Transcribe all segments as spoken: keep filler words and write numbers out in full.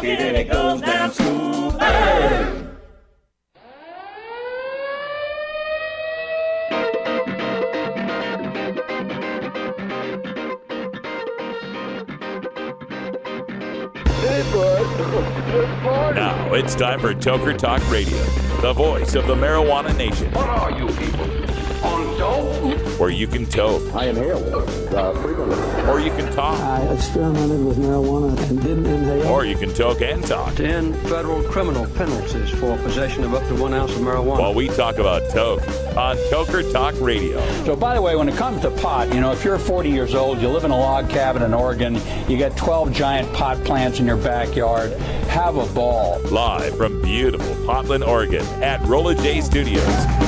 and it goes down smooth. Hey! Now it's time for Toker Talk Radio, the voice of the marijuana nation. What are you people? On dope? Where you can toke. I inhale uh, frequently. Or you can talk. I experimented with marijuana and didn't inhale. Or you can toke and talk. ten federal criminal penalties for possession of up to one ounce of marijuana. While we talk about toke on Toker Talk Radio. So, by the way, when it comes to pot, you know, if you're forty years old, you live in a log cabin in Oregon, you got twelve giant pot plants in your backyard, have a ball. Live from beautiful Portland, Oregon at Rolla J Studios.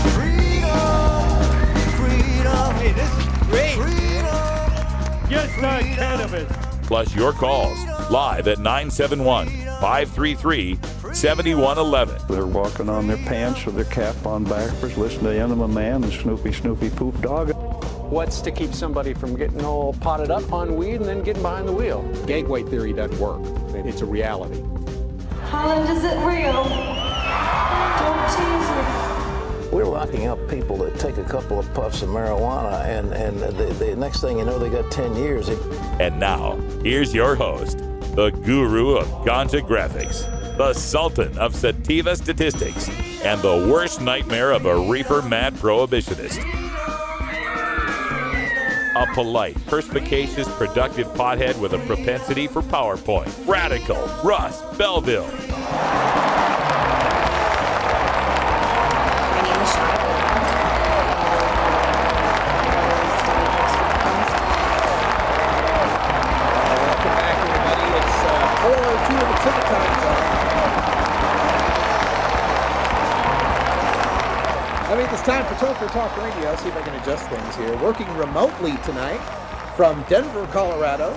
Hey, this is great. Yes, not cannabis. Plus your calls live at nine seven one, five three three, seven one one one. They're walking on their pants with their cap on backwards, listening to Enema Man and Snoopy Snoopy Poop Dog. What's to keep somebody from getting all potted up on weed and then getting behind the wheel? Gateway theory doesn't work. It's a reality. Holland, is it real? Don't tease me. We're locking up people that take a couple of puffs of marijuana, and, and the, the next thing you know, they got ten years. And now, here's your host, the guru of ganja graphics, the sultan of sativa statistics, and the worst nightmare of a reefer-mad prohibitionist. A polite, perspicacious, productive pothead with a propensity for PowerPoint. Radical Russ Belville. I mean, it's time for Toker Talk Radio. See if I can adjust things here. Working remotely tonight from Denver, Colorado.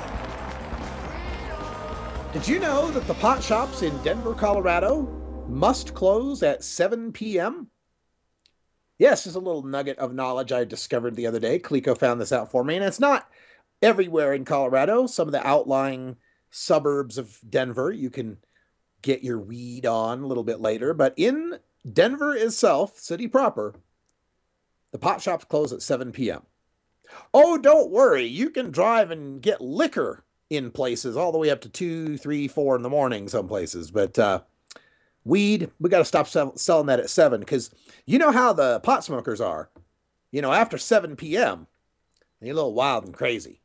Did you know that the pot shops in Denver, Colorado must close at seven p.m.? Yes, it's a little nugget of knowledge I discovered the other day. Clico found this out for me, and it's not everywhere in Colorado. Some of the outlying suburbs of Denver, you can get your weed on a little bit later, but in Denver itself, city proper, the pot shops close at seven p.m. Oh, don't worry. You can drive and get liquor in places all the way up to two, three, four in the morning, some places. But uh, weed, we got to stop sell- selling that at seven, because you know how the pot smokers are. You know, after seven p.m., they're a little wild and crazy.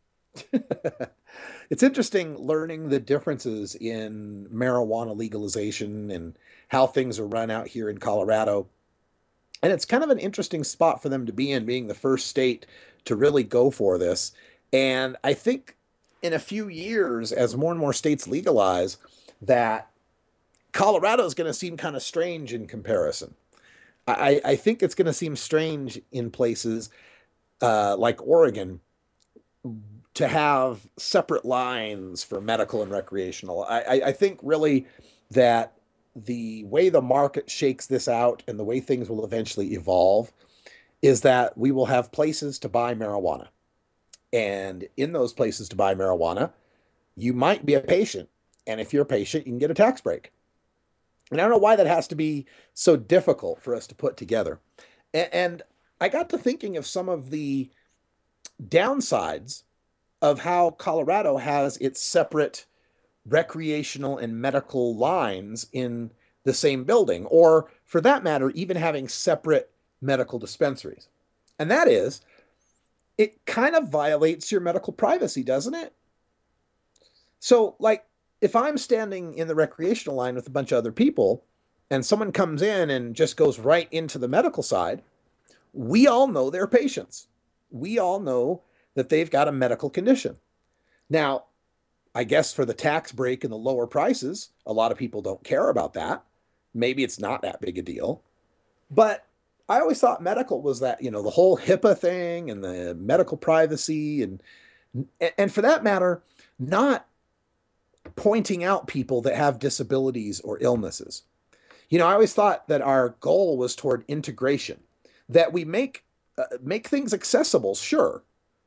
It's interesting learning the differences in marijuana legalization and how things are run out here in Colorado. And it's kind of an interesting spot for them to be in, being the first state to really go for this. And I think in a few years, as more and more states legalize, that Colorado is going to seem kind of strange in comparison. I, I think it's going to seem strange in places uh, like Oregon to have separate lines for medical and recreational. I, I, I think really that the way the market shakes this out and the way things will eventually evolve is that we will have places to buy marijuana. And in those places to buy marijuana, you might be a patient. And if you're a patient, you can get a tax break. And I don't know why that has to be so difficult for us to put together. And, and I got to thinking of some of the downsides of how Colorado has its separate recreational and medical lines in the same building, or for that matter, even having separate medical dispensaries. And that is, it kind of violates your medical privacy, doesn't it? So, like, if I'm standing in the recreational line with a bunch of other people and someone comes in and just goes right into the medical side, we all know they're patients. We all know that they've got a medical condition. Now, I guess for the tax break and the lower prices, a lot of people don't care about that. Maybe it's not that big a deal. But I always thought medical was that, you know, the whole HIPAA thing and the medical privacy and, and for that matter, not pointing out people that have disabilities or illnesses. You know, I always thought that our goal was toward integration, that we make uh, make things accessible, sure.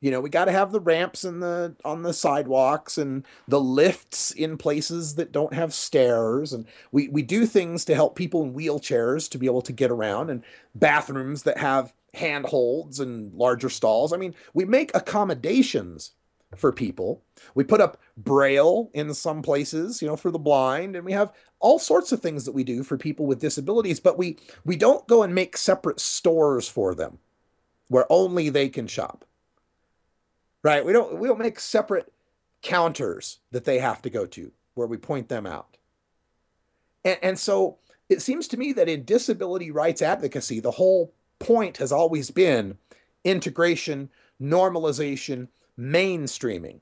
You know, we got to have the ramps and the on the sidewalks and the lifts in places that don't have stairs. And we, we do things to help people in wheelchairs to be able to get around, and bathrooms that have handholds and larger stalls. I mean, we make accommodations for people. We put up Braille in some places, you know, for the blind, and we have all sorts of things that we do for people with disabilities, but we we don't go and make separate stores for them where only they can shop. Right? We don't we don't make separate counters that they have to go to where we point them out. And, and so it seems to me that in disability rights advocacy, the whole point has always been integration, normalization, mainstreaming.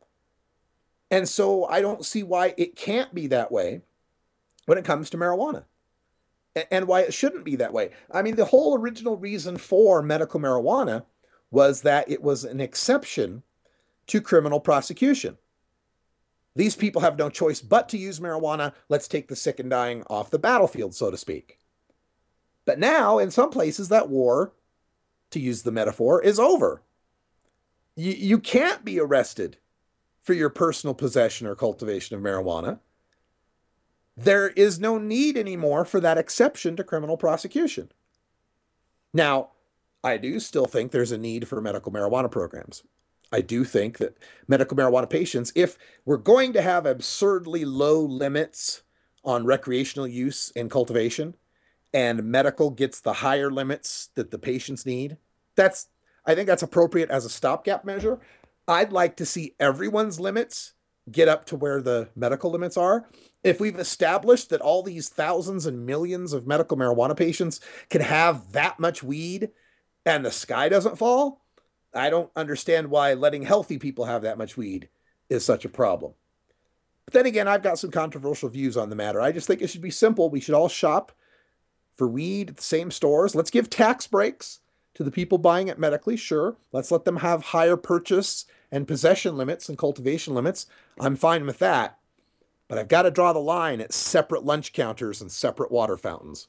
And so I don't see why it can't be that way when it comes to marijuana, and why it shouldn't be that way. I mean, the whole original reason for medical marijuana was that it was an exception to criminal prosecution. These people have no choice but to use marijuana. Let's take the sick and dying off the battlefield, so to speak. But now, in some places, that war, to use the metaphor, is over. You, you can't be arrested for your personal possession or cultivation of marijuana. There is no need anymore for that exception to criminal prosecution. Now, I do still think there's a need for medical marijuana programs. I do think that medical marijuana patients, if we're going to have absurdly low limits on recreational use and cultivation, and medical gets the higher limits that the patients need, that's I think that's appropriate as a stopgap measure. I'd like to see everyone's limits get up to where the medical limits are. If we've established that all these thousands and millions of medical marijuana patients can have that much weed and the sky doesn't fall, I don't understand why letting healthy people have that much weed is such a problem. But then again, I've got some controversial views on the matter. I just think it should be simple. We should all shop for weed at the same stores. Let's give tax breaks to the people buying it medically, sure. Let's let them have higher purchase and possession limits and cultivation limits. I'm fine with that. But I've got to draw the line at separate lunch counters and separate water fountains.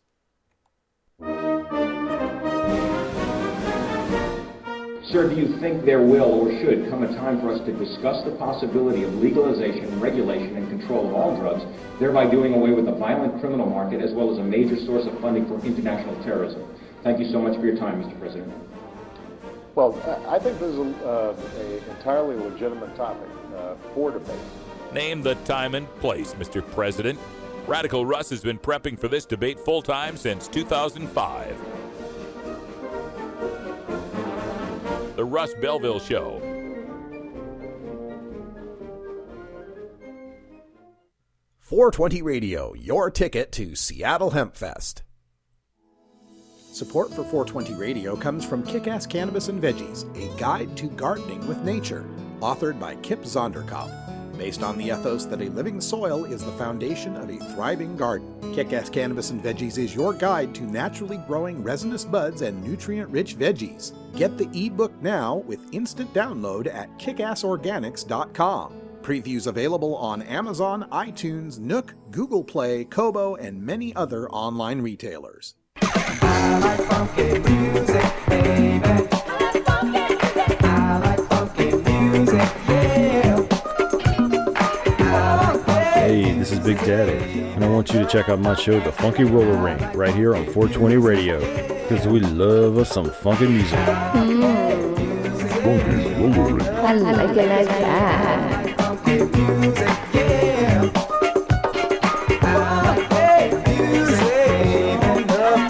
Sir, do you think there will or should come a time for us to discuss the possibility of legalization, regulation, and control of all drugs, thereby doing away with the violent criminal market as well as a major source of funding for international terrorism? Thank you so much for your time, Mister President. Well, I think this is an uh, entirely legitimate topic uh, for debate. Name the time and place, Mister President. Radical Russ has been prepping for this debate full-time since two thousand five. The Russ Belville Show. four twenty Radio, your ticket to Seattle Hemp Fest. Support for four twenty Radio comes from Kick-Ass Cannabis and Veggies, a guide to gardening with nature, authored by Kip Zonderkopf. Based on the ethos that a living soil is the foundation of a thriving garden, Kick-Ass Cannabis and Veggies is your guide to naturally growing resinous buds and nutrient-rich veggies. Get the ebook now with instant download at kick ass organics dot com. Previews available on Amazon, iTunes, Nook, Google Play, Kobo, and many other online retailers. I like funky music, baby. I like funky music. I like funky music, yeah. Hey, this is Big Daddy, and I want you to check out my show, The Funky Roller Ring, right here on four twenty Radio, because we love us some funky music. Mm. Funky Roller Ring. I like it like that. Funky music, yeah. I like music, baby.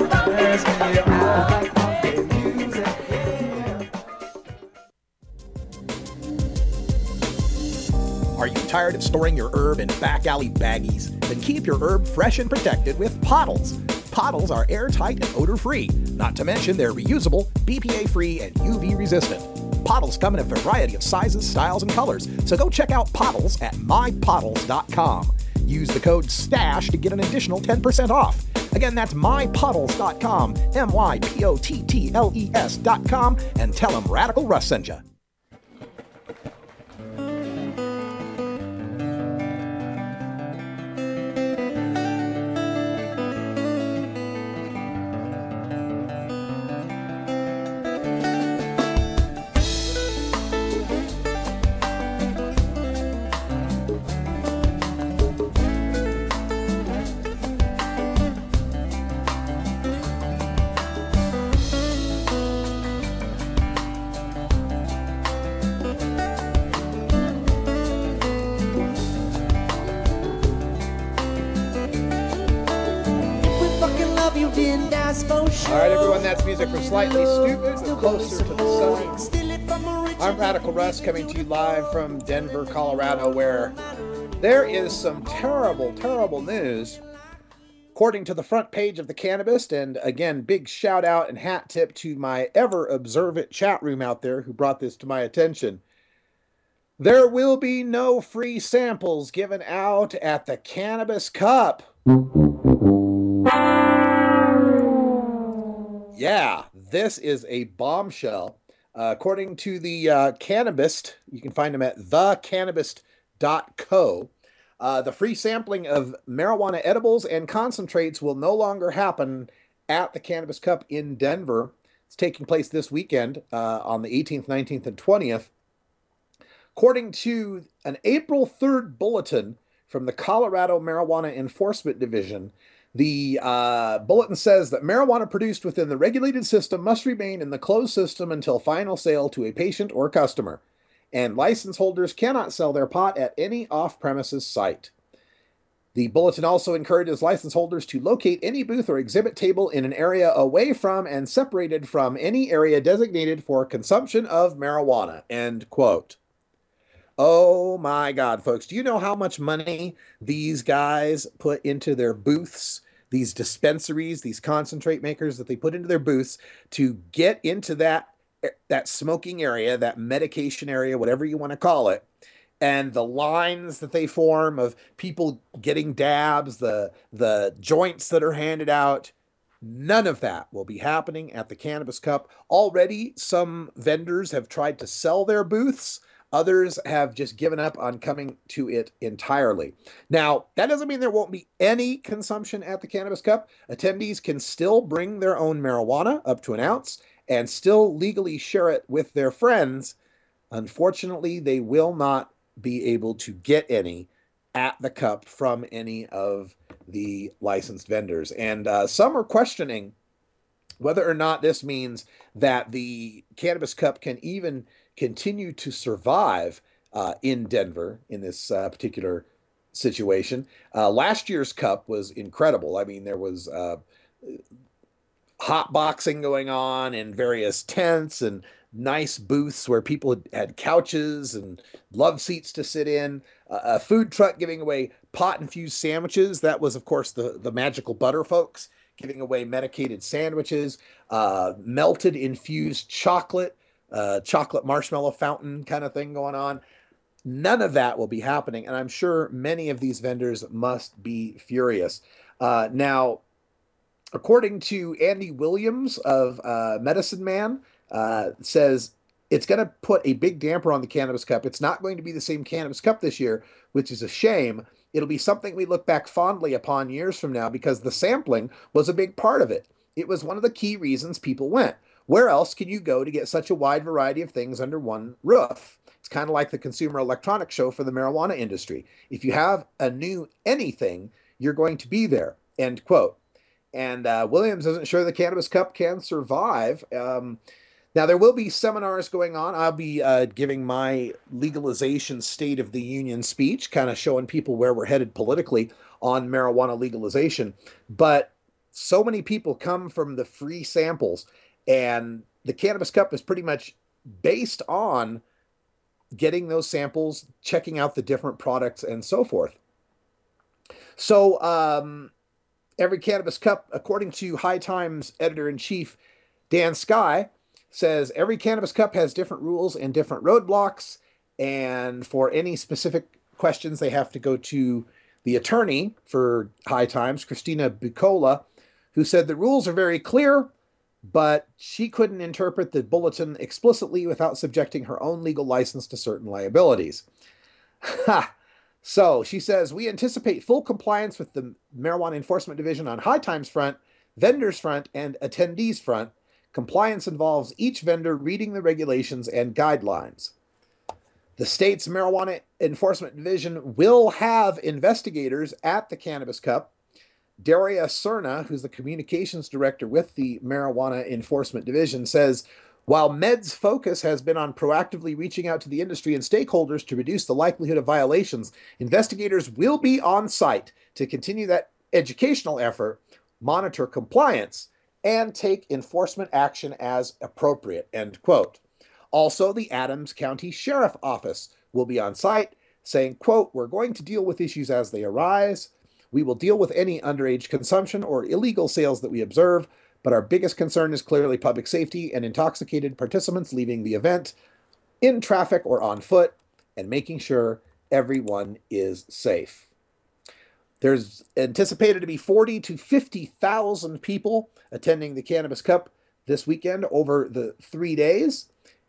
Are you tired of storing your herb in back alley baggies? Then keep your herb fresh and protected with Pottles. Pottles are airtight and odor-free. Not to mention they're reusable, B P A-free, and U V-resistant. Pottles come in a variety of sizes, styles, and colors, so go check out Pottles at my pottles dot com. Use the code STASH to get an additional ten percent off. Again, that's my pottles dot com, M Y P O T T L E S dot com, and tell them Radical Russ sent you. believed in das for sure. All right, everyone, that's music from Slightly Stupid with Closer to the Sun. I'm Radical Russ, coming to you live from Denver, Colorado, where there is some terrible, terrible news. According to the front page of The Cannabist, and again, big shout out and hat tip to my ever observant chat room out there who brought this to my attention. There will be no free samples given out at the Cannabis Cup. Yeah, this is a bombshell. Uh, according to the uh, Cannabist, you can find them at the cannabist dot co. Uh, the free sampling of marijuana edibles and concentrates will no longer happen at the Cannabis Cup in Denver. It's taking place this weekend uh, on the eighteenth, nineteenth, and twentieth. According to an April third bulletin from the Colorado Marijuana Enforcement Division, the uh, bulletin says that marijuana produced within the regulated system must remain in the closed system until final sale to a patient or customer, and license holders cannot sell their pot at any off-premises site. The bulletin also encourages license holders to locate any booth or exhibit table in an area away from and separated from any area designated for consumption of marijuana, end quote. Oh my God, folks. Do you know how much money these guys put into their booths, these dispensaries, these concentrate makers that they put into their booths to get into that, that smoking area, that medication area, whatever you want to call it, and the lines that they form of people getting dabs, the, the joints that are handed out? None of that will be happening at the Cannabis Cup. Already, some vendors have tried to sell their booths. Others have just given up on coming to it entirely. Now, that doesn't mean there won't be any consumption at the Cannabis Cup. Attendees can still bring their own marijuana up to an ounce and still legally share it with their friends. Unfortunately, they will not be able to get any at the cup from any of the licensed vendors. And uh, some are questioning whether or not this means that the Cannabis Cup can even continue to survive uh, in Denver in this uh, particular situation. Uh, last year's cup was incredible. I mean, there was uh, hot boxing going on in various tents and nice booths where people had, had couches and love seats to sit in. Uh, a food truck giving away pot-infused sandwiches. That was, of course, the, the Magical Butter folks giving away medicated sandwiches, uh, melted infused chocolate, Uh, chocolate marshmallow fountain kind of thing going on. None of that will be happening, and I'm sure many of these vendors must be furious. Uh, now, according to Andy Williams of uh, Medicine Man, uh, says it's going to put a big damper on the Cannabis Cup. It's not going to be the same Cannabis Cup this year, which is a shame. It'll be something we look back fondly upon years from now because the sampling was a big part of it. It was one of the key reasons people went. Where else can you go to get such a wide variety of things under one roof? It's kind of like the Consumer Electronics Show for the marijuana industry. If you have a new anything, you're going to be there, end quote. And uh, Williams isn't sure the Cannabis Cup can survive. Um, now, there will be seminars going on. I'll be uh, giving my legalization State of the Union speech, kind of showing people where we're headed politically on marijuana legalization. But so many people come from the free samples. And the Cannabis Cup is pretty much based on getting those samples, checking out the different products, and so forth. So um, every Cannabis Cup, according to High Times editor-in-chief Dan Skye, says every Cannabis Cup has different rules and different roadblocks. And for any specific questions, they have to go to the attorney for High Times, Christina Bucola, who said the rules are very clear, but she couldn't interpret the bulletin explicitly without subjecting her own legal license to certain liabilities. So she says, we anticipate full compliance with the Marijuana Enforcement Division on High Times front, vendors front, and attendees front. Compliance involves each vendor reading the regulations and guidelines. The state's Marijuana Enforcement Division will have investigators at the Cannabis Cup. Daria Cerna, who's the communications director with the Marijuana Enforcement Division, says, while MED's focus has been on proactively reaching out to the industry and stakeholders to reduce the likelihood of violations, investigators will be on site to continue that educational effort monitor compliance, and take enforcement action as appropriate, end quote. Also, the Adams County Sheriff Office will be on site saying, quote, we're going to deal with issues as they arise. We will deal with any underage consumption or illegal sales that we observe, but our biggest concern is clearly public safety and intoxicated participants leaving the event in traffic or on foot and making sure everyone is safe. There's anticipated to be forty to fifty thousand people attending the Cannabis Cup this weekend over the three days.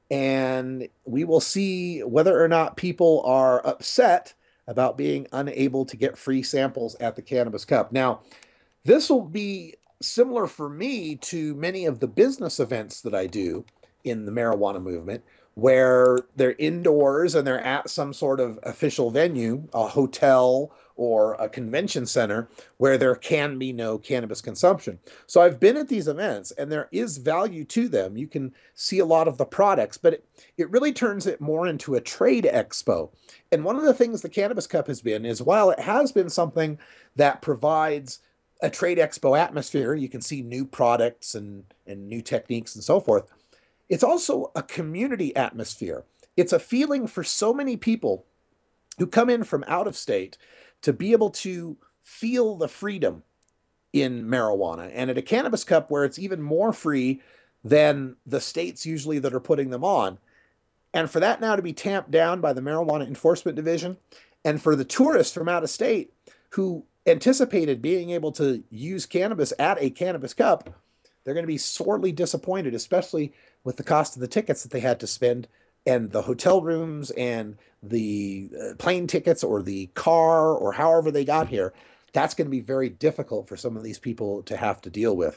And we will see whether or not people are upset about being unable to get free samples at the Cannabis Cup. Now, this will be similar for me to many of the business events that I do in the marijuana movement, where they're indoors and they're at some sort of official venue, a hotel or a convention center, where there can be no cannabis consumption. So I've been at these events and there is value to them. You can see a lot of the products, but it, it really turns it more into a trade expo. And one of the things the Cannabis Cup has been is, while it has been something that provides a trade expo atmosphere, you can see new products and, and new techniques and so forth, it's also a community atmosphere. It's a feeling for so many people who come in from out of state to be able to feel the freedom in marijuana. And at a Cannabis Cup, where it's even more free than the states usually that are putting them on, and for that now to be tamped down by the Marijuana Enforcement Division, and for the tourists from out of state who anticipated being able to use cannabis at a Cannabis Cup, they're going to be sorely disappointed, especially with the cost of the tickets that they had to spend, and the hotel rooms and the uh, plane tickets or the car or however they got here. That's going to be very difficult for some of these people to have to deal with.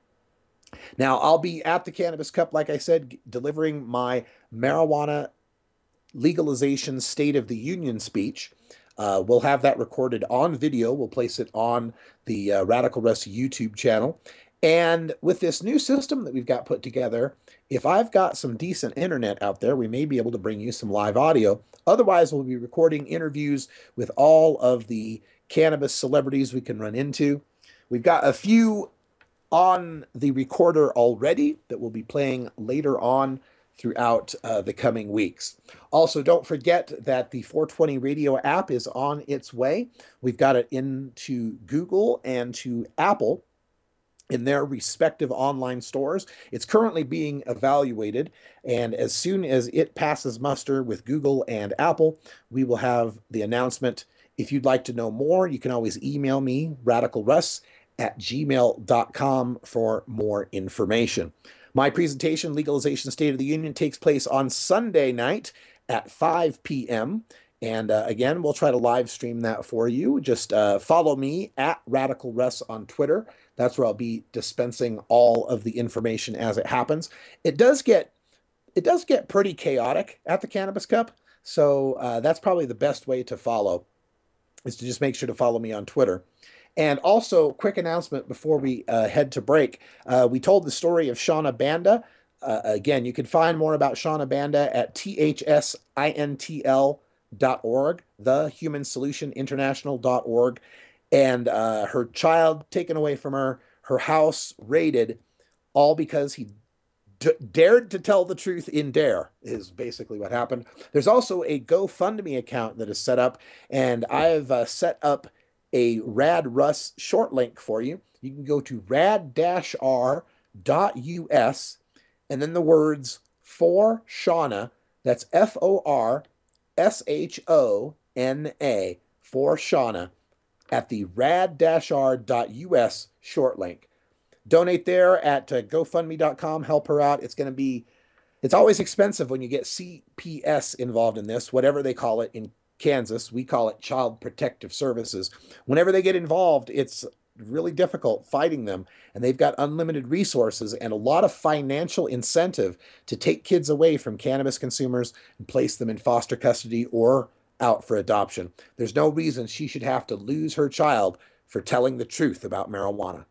Now, I'll be at the Cannabis Cup, like I said, delivering my marijuana legalization State of the Union speech. Uh, we'll have that recorded on video. We'll place it on the uh, Radical Russ YouTube channel. And with this new system that we've got put together, if I've got some decent internet out there, we may be able to bring you some live audio. Otherwise, we'll be recording interviews with all of the cannabis celebrities we can run into. We've got a few on the recorder already that we'll be playing later on throughout uh, the coming weeks. Also, don't forget that the four twenty Radio app is on its way. We've got it into Google and to Apple in their respective online stores. It's currently being evaluated, and as soon as it passes muster with Google and Apple, we will have the announcement. If you'd like to know more, you can always email me, radicalruss at gmail dot com, for more information. My presentation, Legalization State of the Union, takes place on Sunday night at five p.m., and uh, again, we'll try to live stream that for you. Just uh, follow me at Radical Russ on Twitter. That's where I'll be dispensing all of the information as it happens. It does get it does get pretty chaotic at the Cannabis Cup, so uh, that's probably the best way to follow, is to just make sure to follow me on Twitter. And also, quick announcement before we uh, head to break. Uh, we told the story of Shauna Banda. Uh, again, you can find more about Shauna Banda at T H S I N T L dot org, the Human Solution International dot org, and uh, her child taken away from her, her house raided, all because he d- dared to tell the truth in Dare, is basically what happened. There's also a GoFundMe account that is set up, and I've uh, set up a Rad Russ short link for you. You can go to rad dash r dot u s and then the words for Shauna, that's F O R S H O N A, for Shauna, at the rad dash r dot u s short link. Donate there at uh, GoFundMe dot com. Help her out. It's going to be, it's always expensive when you get C P S involved in this, whatever they call it in Kansas. We call it Child Protective Services. Whenever they get involved, it's really difficult fighting them, and they've got unlimited resources and a lot of financial incentive to take kids away from cannabis consumers and place them in foster custody or out for adoption. There's no reason she should have to lose her child for telling the truth about marijuana.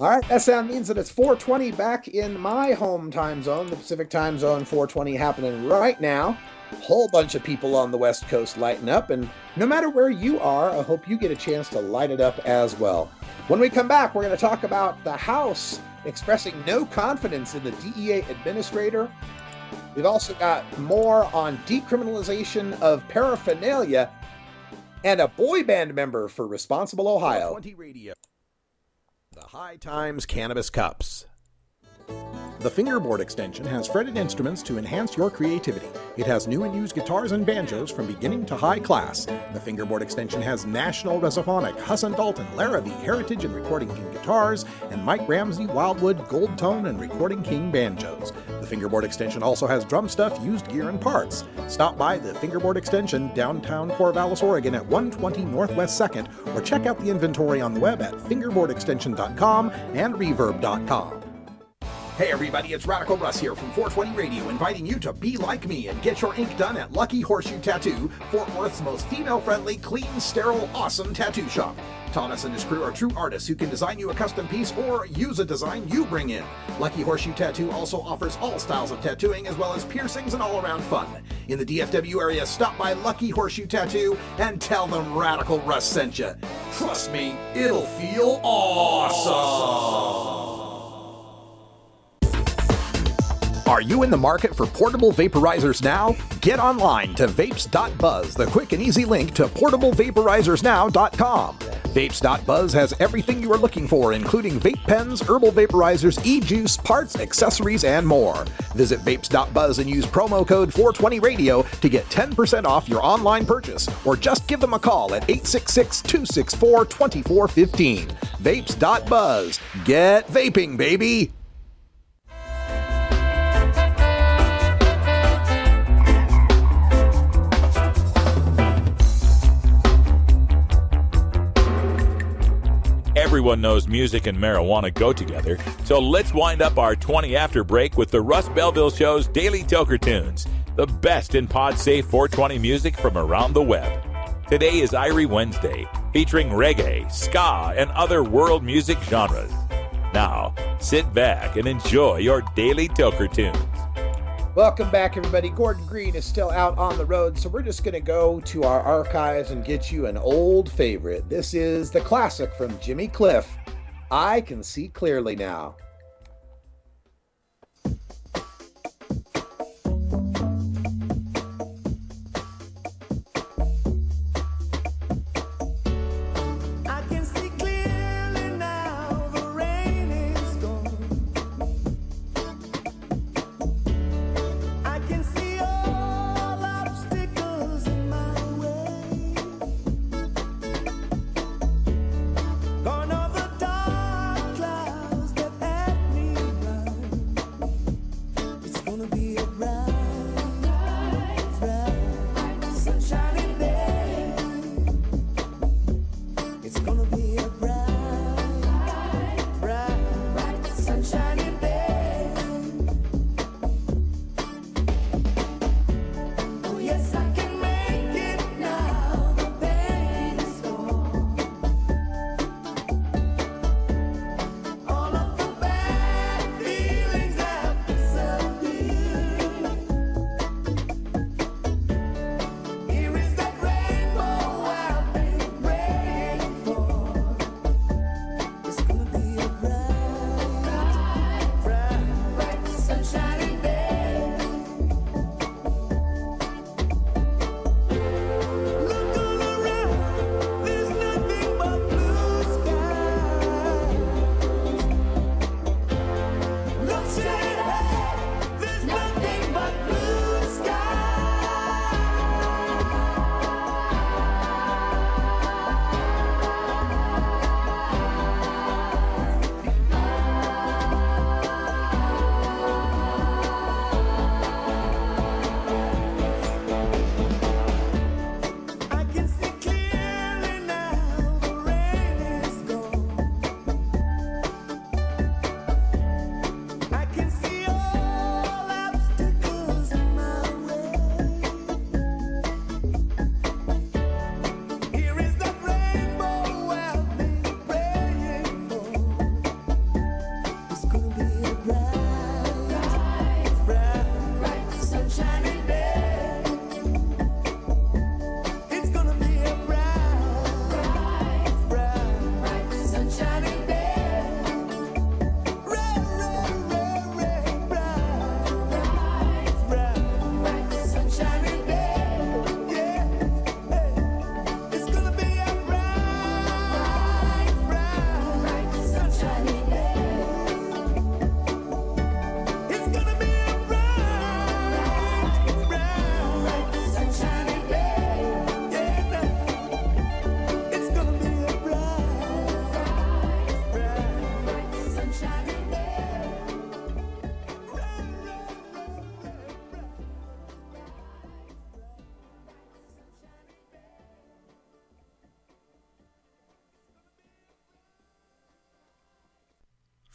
All right, that sound means that it's four twenty back in my home time zone, the Pacific time zone, four twenty happening right now. Whole bunch of people on the West Coast lighting up, and no matter where you are, I hope you get a chance to light it up as well. When we come back, we're going to talk about the House expressing no confidence in the D E A administrator. We've also got more on decriminalization of paraphernalia and a boy band member for Responsible Ohio. four twenty Radio. The High Times Cannabis Cups. The fingerboard extension has fretted instruments to enhance your creativity. It has new and used guitars and banjos from beginning to high class. The fingerboard extension has National Resophonic, Husson Dalton, Larrabee, Heritage and Recording King guitars, and Mike Ramsey, Wildwood, Gold Tone, and Recording King banjos. The fingerboard extension also has drum stuff, used gear, and parts. Stop by the Fingerboard Extension, downtown Corvallis, Oregon at one twenty Northwest second, or check out the inventory on the web at fingerboard extension dot com and reverb dot com. Hey everybody, it's Radical Russ here from four twenty Radio, inviting you to be like me and get your ink done at Lucky Horseshoe Tattoo, Fort Worth's most female-friendly, clean, sterile, awesome tattoo shop. Thomas and his crew are true artists who can design you a custom piece or use a design you bring in. Lucky Horseshoe Tattoo also offers all styles of tattooing as well as piercings and all-around fun. In the D F W area, stop by Lucky Horseshoe Tattoo and tell them Radical Russ sent you. Trust me, it'll feel awesome. Are you in the market for portable vaporizers now? Get online to vapes dot buzz, the quick and easy link to portable vaporizers now dot com. vapes dot buzz has everything you are looking for, including vape pens, herbal vaporizers, e-juice, parts, accessories, and more. Visit vapes dot buzz and use promo code four twenty radio to get ten percent off your online purchase, or just give them a call at eight six six, two six four, two four one five. vapes dot buzz. Get vaping, baby! Everyone knows music and marijuana go together, so let's wind up our twenty after break with the Russ Belville Show's Daily Toker Tunes, the best in pod-safe four twenty music from around the web. Today is Irie Wednesday, featuring reggae, ska, and other world music genres. Now, sit back and enjoy your Daily Toker Tunes. Welcome back, everybody. Gordon Green is still out on the road, so we're just going to go to our archives and get you an old favorite. This is the classic from Jimmy Cliff, I Can See Clearly Now. Gone over dark clouds that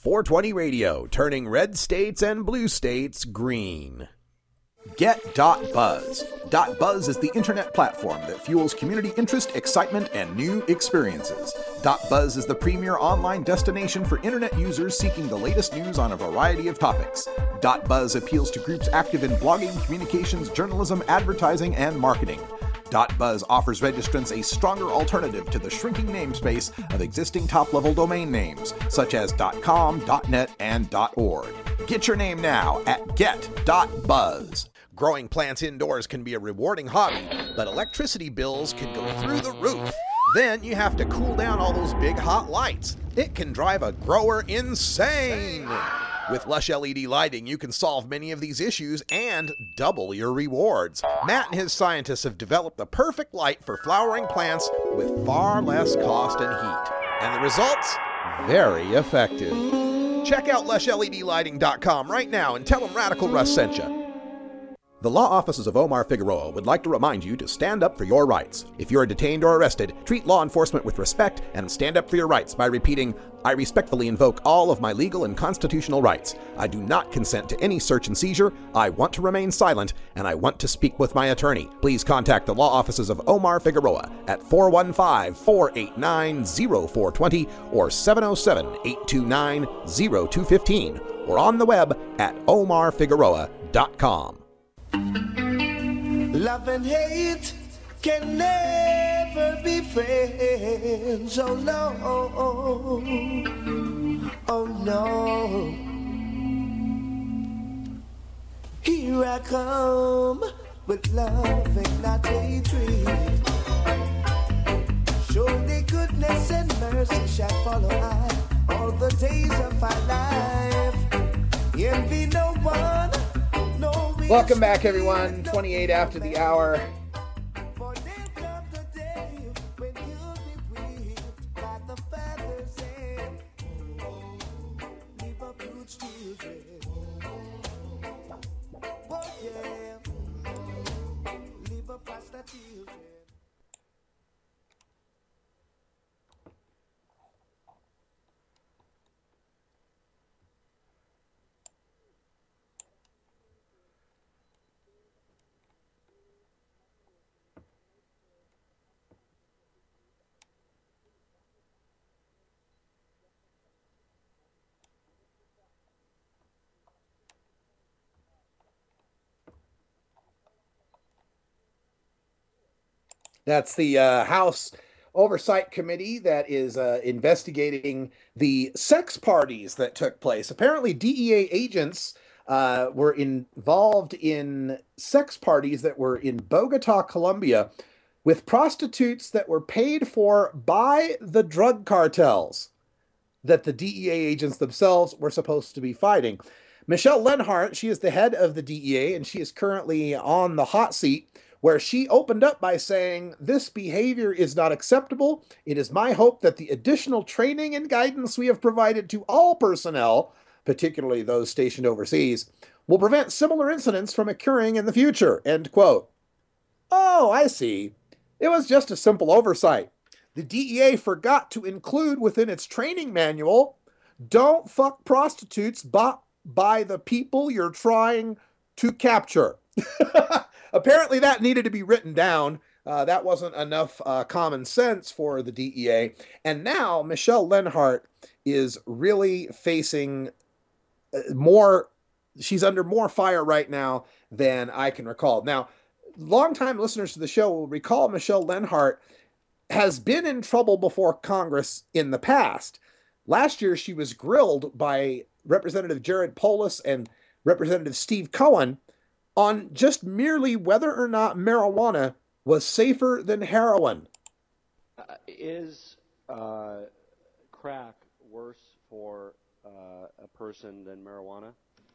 four twenty Radio, turning red states and blue states green. Get.Buzz. .Buzz is the internet platform that fuels community interest, excitement, and new experiences. .Buzz is the premier online destination for internet users seeking the latest news on a variety of topics. .Buzz appeals to groups active in blogging, communications, journalism, advertising, and marketing. .Buzz offers registrants a stronger alternative to the shrinking namespace of existing top-level domain names, such as .com, .net, and .org. Get your name now at get.buzz. Growing plants indoors can be a rewarding hobby, but electricity bills can go through the roof. Then you have to cool down all those big hot lights. It can drive a grower insane. With Lush L E D lighting, you can solve many of these issues and double your rewards. Matt and his scientists have developed the perfect light for flowering plants with far less cost and heat. And the results? Very effective. Check out lush L E D lighting dot com right now and tell them Radical Russ sent you. The law offices of Omar Figueroa would like to remind you to stand up for your rights. If you are detained or arrested, treat law enforcement with respect and stand up for your rights by repeating, I respectfully invoke all of my legal and constitutional rights. I do not consent to any search and seizure. I want to remain silent, and I want to speak with my attorney. Please contact the law offices of Omar Figueroa at four one five, four eight nine, zero four two zero or seven oh seven, eight two nine, zero two one five or on the web at omar figueroa dot com. Love and hate can never be friends. Oh no, oh no. Here I come with love and not hatred. Surely goodness and mercy shall follow I all the days of my life. Envy no one. Welcome back, everyone. twenty-eight after the hour. That's the uh, House Oversight Committee that is uh, investigating the sex parties that took place. Apparently, D E A agents uh, were involved in sex parties that were in Bogota, Colombia, with prostitutes that were paid for by the drug cartels that the D E A agents themselves were supposed to be fighting. Michelle Lenhart, she is the head of the D E A, and she is currently on the hot seat, where she opened up by saying, this behavior is not acceptable. It is my hope that the additional training and guidance we have provided to all personnel, particularly those stationed overseas, will prevent similar incidents from occurring in the future, end quote. Oh, I see. It was just a simple oversight. The D E A forgot to include within its training manual, don't fuck prostitutes bought by the people you're trying to capture. Apparently that needed to be written down. Uh, that wasn't enough uh, common sense for the D E A. And now Michelle Lenhart is really facing more, she's under more fire right now than I can recall. Now, longtime listeners to the show will recall Michelle Lenhart has been in trouble before Congress in the past. Last year, she was grilled by Representative Jared Polis and Representative Steve Cohen on just merely whether or not marijuana was safer than heroin. Uh, is uh, crack worse for uh, a person than marijuana?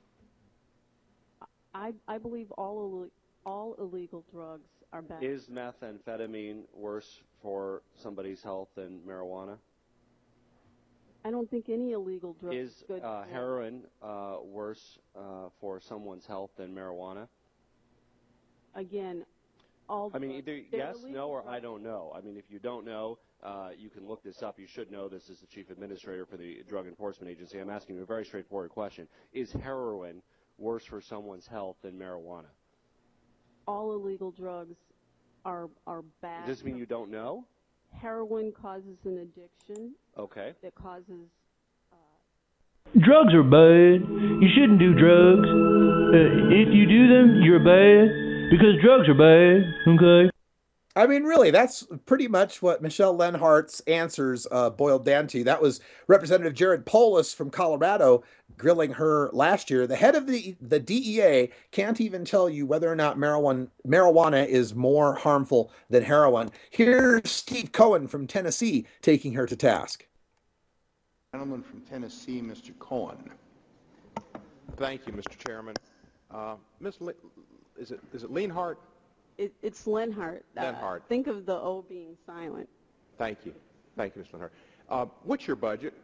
I, I believe all all illegal drugs are bad. Is methamphetamine worse for somebody's health than marijuana? I don't think any illegal drug is good. Uh, heroin uh, worse uh, for someone's health than marijuana? Again, all. I mean, either yes, no, or drugs. I don't know. I mean, if you don't know, uh, you can look this up. You should know this as the chief administrator for the Drug Enforcement Agency. I'm asking you a very straightforward question. Is heroin worse for someone's health than marijuana? All illegal drugs are are bad. Does this mean you don't know? Heroin causes an addiction. Okay. That causes. Drugs are bad. You shouldn't do drugs. Uh, if you do them, you're bad because drugs are bad. Okay. I mean, really, that's pretty much what Michelle Lenhart's answers uh, boiled down to. That was Representative Jared Polis from Colorado grilling her last year. The head of the, the D E A can't even tell you whether or not marijuana, marijuana is more harmful than heroin. Here's Steve Cohen from Tennessee taking her to task. Gentleman from Tennessee, Mister Cohen. Thank you, Mister Chairman. Uh, Miz Le- is it is it Lenhart? It, it's Lenhart. Lenhart. Uh, think of the O being silent. Thank you. Thank you, Miz Lenhart. Uh, what's your budget?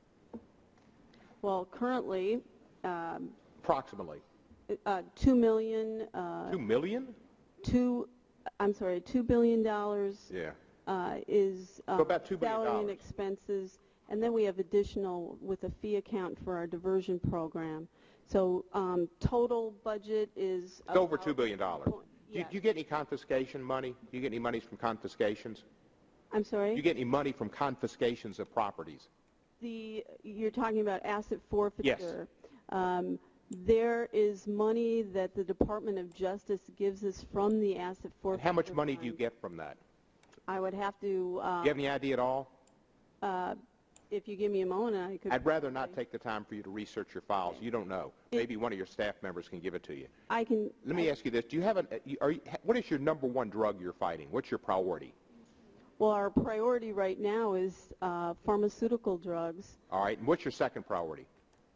Well, currently, um, approximately uh, two million. Uh, two million. Two, I'm sorry, two billion dollars. Yeah. Uh, is uh, so about two billion salary dollars. and expenses, and then we have additional with a fee account for our diversion program. So um, total budget is it's over two billion dollars. Yes. Do you get any confiscation money? Do you get any money from confiscations? I'm sorry? Do you get any money from confiscations of properties? The you're talking about asset forfeiture. Yes. Um, there is money that the Department of Justice gives us from the asset forfeiture. And how much money do you get from that? I would have to. Uh, do you have any idea at all? Uh, if you give me a moment, I could. I'd rather not take the time for you to research your files. You don't know. It, Maybe one of your staff members can give it to you. I can. Let me I, ask you this: Do you have a? Are you, what is your number one drug you're fighting? What's your priority? Well, our priority right now is uh, pharmaceutical drugs. All right, and what's your second priority?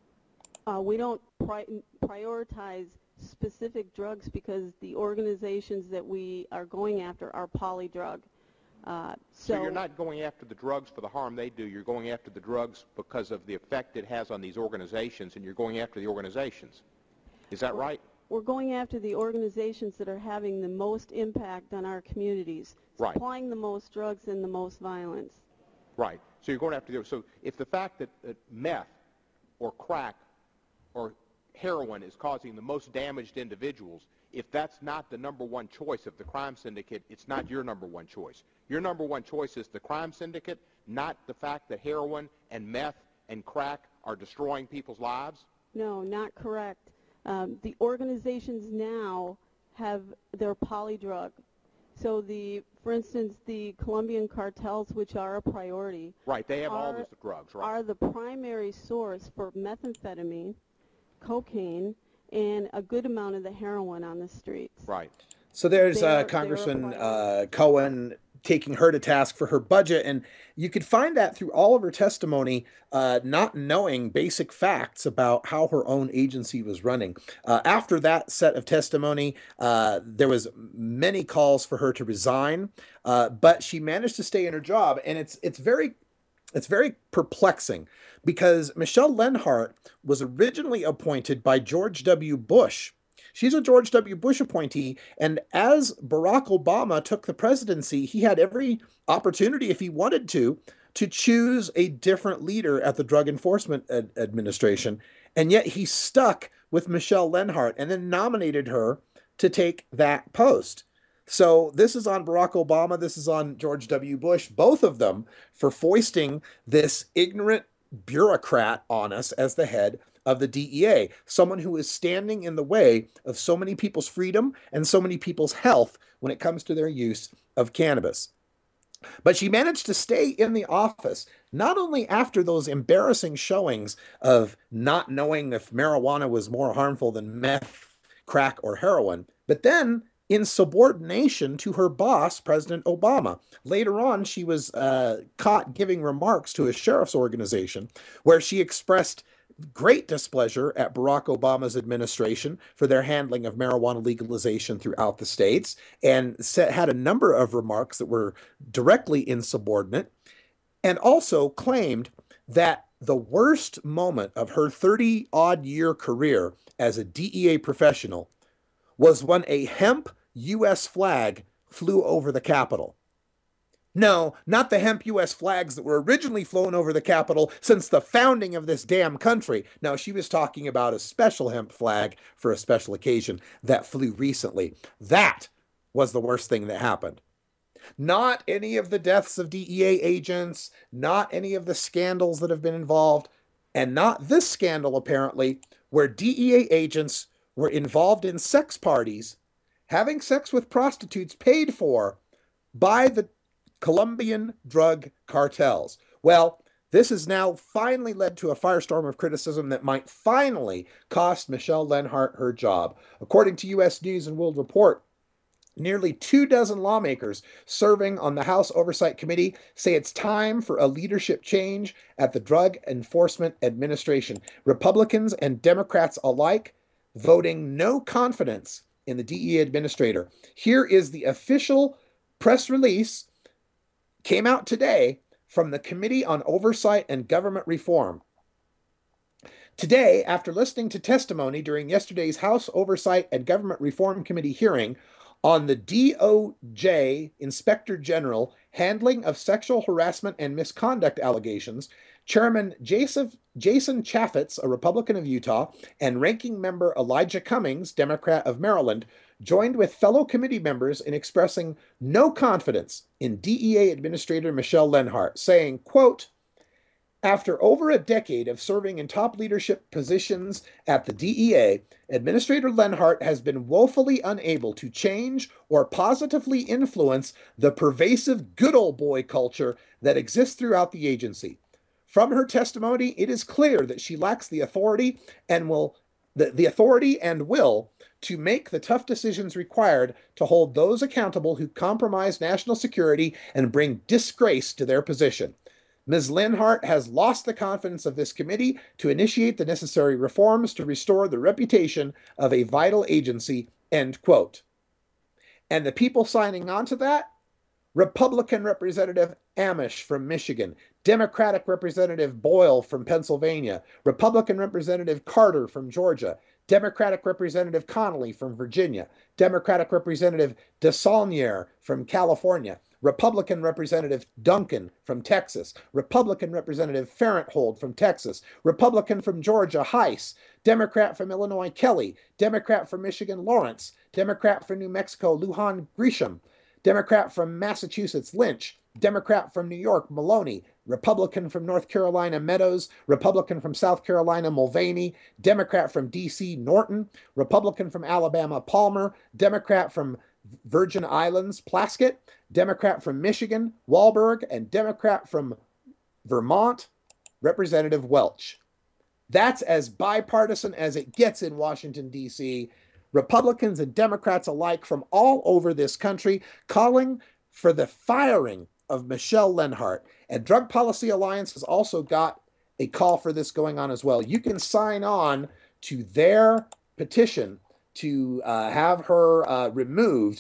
Uh, we don't pri prioritize specific drugs because the organizations that we are going after are polydrug. Uh, so, so you're not going after the drugs for the harm they do. You're going after the drugs because of the effect it has on these organizations, and you're going after the organizations. Is that we're, right? We're going after the organizations that are having the most impact on our communities, right. supplying the most drugs and the most violence. Right. So you're going after the. So if the fact that, that meth or crack or heroin is causing the most damaged individuals, if that's not the number one choice of the crime syndicate, it's not your number one choice. Your number one choice is the crime syndicate, not the fact that heroin and meth and crack are destroying people's lives? No, not correct. Um, the organizations now have their polydrug. So the, for instance, the Colombian cartels, which are a priority, right? They have are, all those drugs, right? Are the primary source for methamphetamine, cocaine, and a good amount of the heroin on the streets. Right. So there's uh, Congressman uh, Cohen taking her to task for her budget, and you could find that through all of her testimony, uh, not knowing basic facts about how her own agency was running. Uh, after that set of testimony, uh, there was many calls for her to resign, uh, but she managed to stay in her job, and it's it's very It's very perplexing because Michelle Lenhart was originally appointed by George W. Bush. She's a George W. Bush appointee, and as Barack Obama took the presidency, he had every opportunity, if he wanted to, to choose a different leader at the Drug Enforcement Ad- Administration, and yet he stuck with Michelle Lenhart and then nominated her to take that post. So this is on Barack Obama, this is on George W. Bush, both of them for foisting this ignorant bureaucrat on us as the head of the D E A, someone who is standing in the way of so many people's freedom and so many people's health when it comes to their use of cannabis. But she managed to stay in the office, not only after those embarrassing showings of not knowing if marijuana was more harmful than meth, crack, or heroin, but then in subordination to her boss, President Obama. Later on, she was uh, caught giving remarks to a sheriff's organization where she expressed great displeasure at Barack Obama's administration for their handling of marijuana legalization throughout the states, and set, had a number of remarks that were directly insubordinate, and also claimed that the worst moment of her thirty-odd year career as a D E A professional was when a hemp U S flag flew over the Capitol. No, not the hemp U S flags that were originally flown over the Capitol since the founding of this damn country. No, she was talking about a special hemp flag for a special occasion that flew recently. That was the worst thing that happened. Not any of the deaths of D E A agents, not any of the scandals that have been involved, and not this scandal, apparently, where D E A agents were involved in sex parties, having sex with prostitutes paid for by the Colombian drug cartels. Well, this has now finally led to a firestorm of criticism that might finally cost Michelle Lenhart her job. According to U S News and World Report, nearly two dozen lawmakers serving on the House Oversight Committee say it's time for a leadership change at the Drug Enforcement Administration. Republicans and Democrats alike voting no confidence in the D E A administrator. Here is the official press release, came out today from the Committee on Oversight and Government Reform. Today, after listening to testimony during yesterday's House Oversight and Government Reform Committee hearing on the D O J Inspector General handling of sexual harassment and misconduct allegations, Chairman Jason, Jason Chaffetz, a Republican of Utah, and Ranking Member Elijah Cummings, Democrat of Maryland, joined with fellow committee members in expressing no confidence in D E A Administrator Michelle Lenhart, saying, quote, "After over a decade of serving in top leadership positions at the D E A, Administrator Lenhart has been woefully unable to change or positively influence the pervasive good old boy culture that exists throughout the agency. From her testimony, it is clear that she lacks the authority and will the, the authority and will to make the tough decisions required to hold those accountable who compromise national security and bring disgrace to their position. Miz Lenhart has lost the confidence of this committee to initiate the necessary reforms to restore the reputation of a vital agency," end quote. And the people signing on to that? Republican Representative Amish from Michigan, Democratic Representative Boyle from Pennsylvania, Republican Representative Carter from Georgia, Democratic Representative Connolly from Virginia, Democratic Representative DeSaulnier from California, Republican Representative Duncan from Texas, Republican Representative Farenthold from Texas, Republican from Georgia Heiss, Democrat from Illinois Kelly, Democrat from Michigan Lawrence, Democrat from New Mexico Lujan Grisham, Democrat from Massachusetts Lynch, Democrat from New York Maloney, Republican from North Carolina Meadows, Republican from South Carolina Mulvaney, Democrat from D C Norton, Republican from Alabama Palmer, Democrat from Virgin Islands Plaskett, Democrat from Michigan Wahlberg, and Democrat from Vermont Representative Welch. That's as bipartisan as it gets in Washington, D C Republicans and Democrats alike from all over this country calling for the firing of Michelle Lenhart. And Drug Policy Alliance has also got a call for this going on as well. You can sign on to their petition to uh, have her uh, removed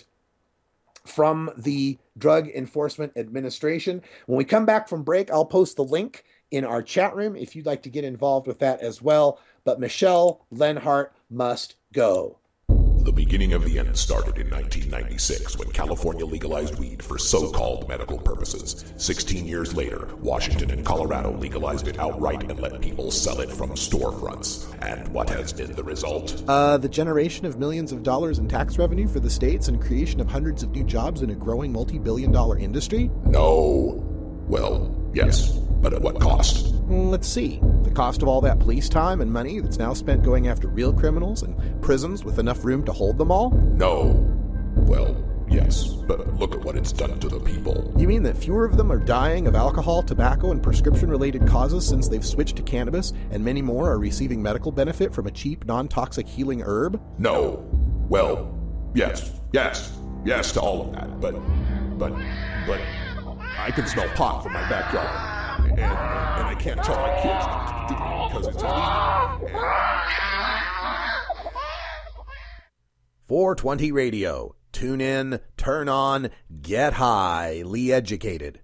from the Drug Enforcement Administration. When we come back from break, I'll post the link in our chat room if you'd like to get involved with that as well. But Michelle Lenhart must go. The beginning of the end started in nineteen ninety-six when California legalized weed for so-called medical purposes. Sixteen years later, Washington and Colorado legalized it outright and let people sell it from storefronts. And what has been the result? Uh, the generation of millions of dollars in tax revenue for the states and creation of hundreds of new jobs in a growing multi-billion dollar industry? No. Well, yes, but at what cost? Let's see. The cost of all that police time and money that's now spent going after real criminals and prisons with enough room to hold them all? No. Well, yes, but look at what it's done to the people. You mean that fewer of them are dying of alcohol, tobacco, and prescription-related causes since they've switched to cannabis, and many more are receiving medical benefit from a cheap, non-toxic healing herb? No. Well, yes, yes, yes to all of that, but, but, but... I can smell pot from my backyard, and, and, and I can't tell my kids not to do it because it's illegal. four twenty Radio. Tune in, turn on, get highly educated.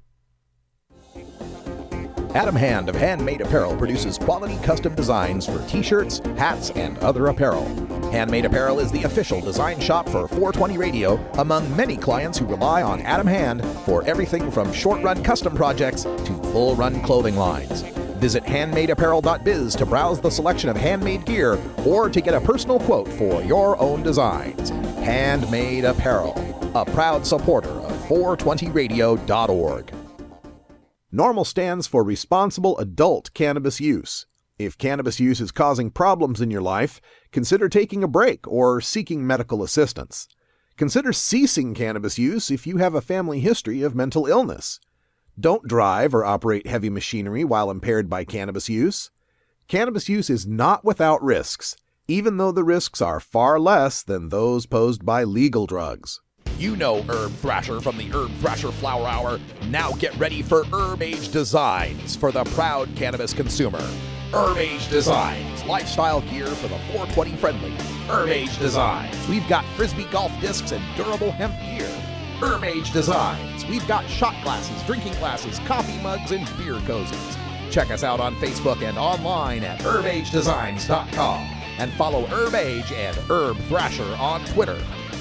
Adam Hand of Handmade Apparel produces quality custom designs for t-shirts, hats, and other apparel. Handmade Apparel is the official design shop for four twenty Radio, among many clients who rely on Adam Hand for everything from short-run custom projects to full-run clothing lines. Visit handmade apparel dot biz to browse the selection of handmade gear or to get a personal quote for your own designs. Handmade Apparel, a proud supporter of four twenty radio dot org. NORML stands for Responsible Adult Cannabis Use. If cannabis use is causing problems in your life, consider taking a break or seeking medical assistance. Consider ceasing cannabis use if you have a family history of mental illness. Don't drive or operate heavy machinery while impaired by cannabis use. Cannabis use is not without risks, even though the risks are far less than those posed by legal drugs. You know Herb Thrasher from the Herb Thrasher Flower Hour. Now get ready for Herb Age Designs for the proud cannabis consumer. Herb Age Designs, lifestyle gear for the four twenty friendly. Herb Age Designs, we've got Frisbee golf discs and durable hemp gear. Herb Age Designs, we've got shot glasses, drinking glasses, coffee mugs, and beer cozies. Check us out on Facebook and online at herb age designs dot com and follow Herb Age and Herb Thrasher on Twitter.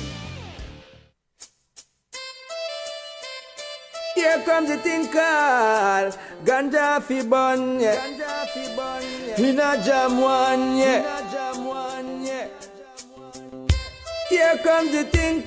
Here comes the thing called Ganja fi bun, yeah. Ganja fi bun, yeah. Inna jam one, yeah. Inna jam one, yeah. Here comes the thing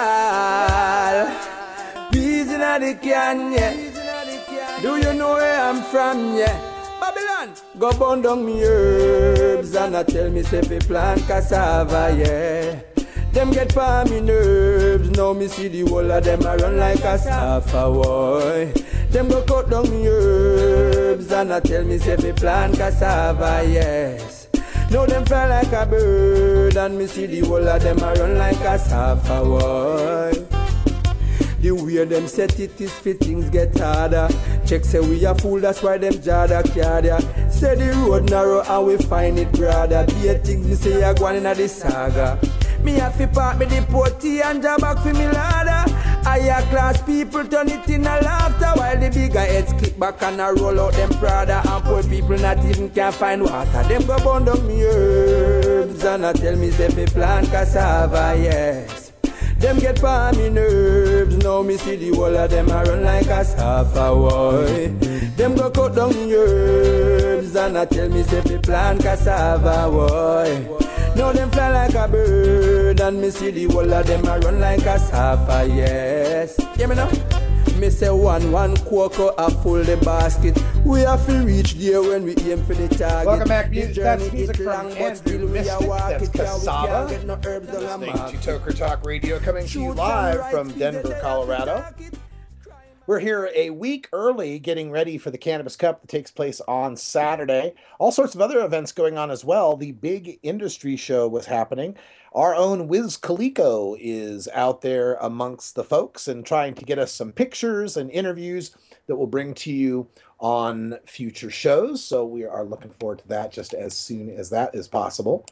called Peas inna the can, yeah. Do you know where I'm from, yeah? Babylon. Go burn down me herbs and I tell me say fi plant cassava, yeah. Them get for me nerves, now me see the whole of them a run like a safa boy. Them go cut down me herbs and I tell me say fi plant cassava, yes. Now them fly like a bird and me see the whole of them a run like a safa boy. The way them set it is fit things get harder. Check say we a fool, that's why them jada cardia. Say the road narrow and we find it broader. Be a things me say a gwan inna the saga. Me have to park me the potty and jab back for me ladder. Higher class people turn it in a laughter while the bigger heads click back and a roll out them Prada. And poor people not even can find water. Them go burn down me herbs and I tell me say fi plant cassava, yes. Them get for me nerves, now me see the whole of them a run like a safa boy. Them go cut down me herbs and I tell me say fi plant cassava boy. Now them fly like a bird and me see the whole of them a run like a safa, yes. Hear me now? Me say one, one cocoa a full the basket. We have to reach there when we aim for the target. Welcome back, music. That's Journey music it from long, but Andrew still we Mystic. a walk That's it, yeah, we Cassava. can't get no herbs on a Listening mark. to Toker Talk Radio, coming to you live from Denver, Colorado. We're here a week early getting ready for the Cannabis Cup that takes place on Saturday. All sorts of other events going on as well. The big industry show was happening. Our own Wiz Khalico is out there amongst the folks and trying to get us some pictures and interviews that we'll bring to you on future shows. So we are looking forward to that just as soon as that is possible.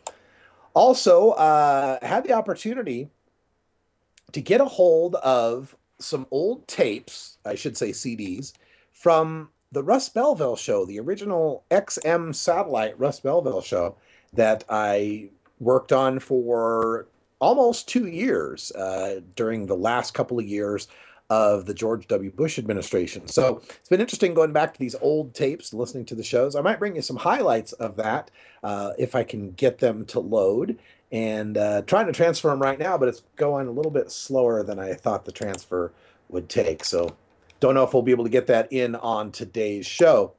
Also, uh, had the opportunity to get a hold of some old tapes, I should say C Ds, from the Russ Belville show, the original X M satellite Russ Belville show that I worked on for almost two years uh, during the last couple of years of the George W. Bush administration. So it's been interesting going back to these old tapes, listening to the shows. I might bring you some highlights of that uh, if I can get them to load. And uh, trying to transfer them right now, but it's going a little bit slower than I thought the transfer would take. So don't know if we'll be able to get that in on today's show.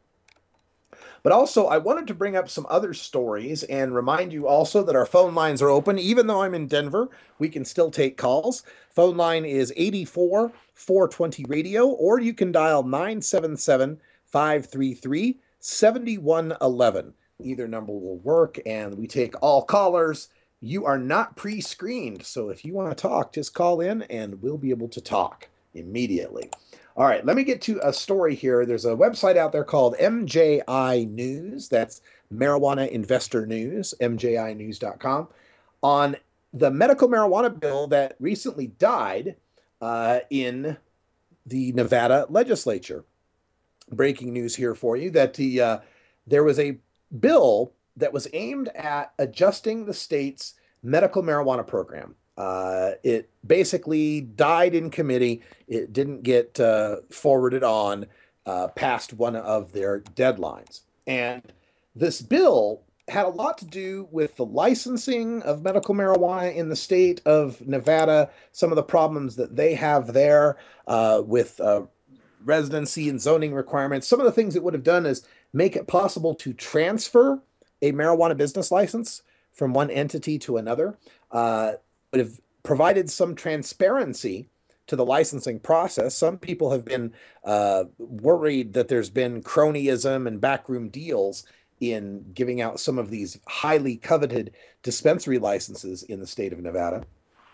But also, I wanted to bring up some other stories and remind you also that our phone lines are open. Even though I'm in Denver, we can still take calls. Phone line is eight four, four twenty radio, or you can dial nine seven seven, five three three, seven one one one. Either number will work, and we take all callers. You are not pre-screened, so if you want to talk, just call in and we'll be able to talk immediately. All right, let me get to a story here. There's a website out there called M J I News. That's Marijuana Investor News, M J I news dot com, on the medical marijuana bill that recently died uh, in the Nevada legislature. Breaking news here for you that the uh, there was a bill that was aimed at adjusting the state's medical marijuana program. Uh, it basically died in committee. It didn't get uh, forwarded on uh, past one of their deadlines. And this bill had a lot to do with the licensing of medical marijuana in the state of Nevada, some of the problems that they have there uh, with uh, residency and zoning requirements. Some of the things it would have done is make it possible to transfer a marijuana business license from one entity to another. Uh, would have provided some transparency to the licensing process. Some people have been uh, worried that there's been cronyism and backroom deals in giving out some of these highly coveted dispensary licenses in the state of Nevada.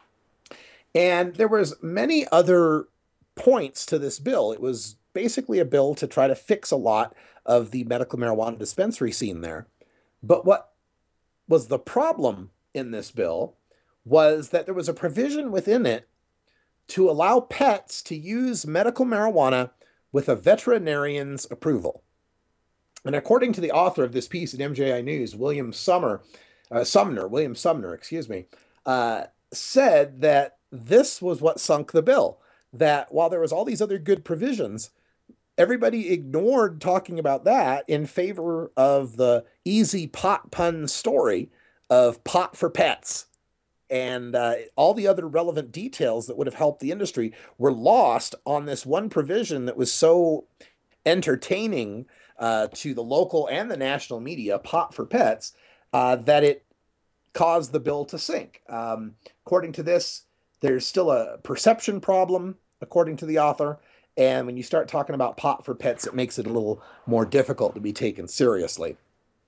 And there was many other points to this bill. It was basically a bill to try to fix a lot of the medical marijuana dispensary scene there. But what was the problem in this bill was that there was a provision within it to allow pets to use medical marijuana with a veterinarian's approval. And according to the author of this piece at M J I News, William Summer, uh, Sumner, William Sumner, excuse me, uh, said that this was what sunk the bill. That while there was all these other good provisions, everybody ignored talking about that in favor of the easy pot pun story of pot for pets. And uh, all the other relevant details that would have helped the industry were lost on this one provision that was so entertaining uh, to the local and the national media, pot for pets, uh, that it caused the bill to sink. Um, according to this, there's still a perception problem, according to the author. And when you start talking about pot for pets, it makes it a little more difficult to be taken seriously.